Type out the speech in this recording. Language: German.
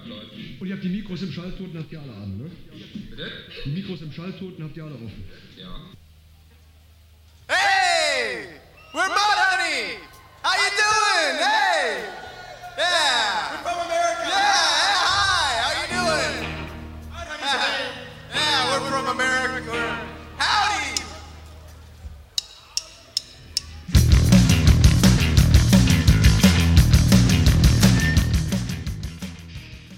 abläuft. Und ihr habt die Mikros im Schalltoten, habt ihr alle an, ne? Bitte? Die Mikros im Schalltoten habt ihr alle offen. Ja.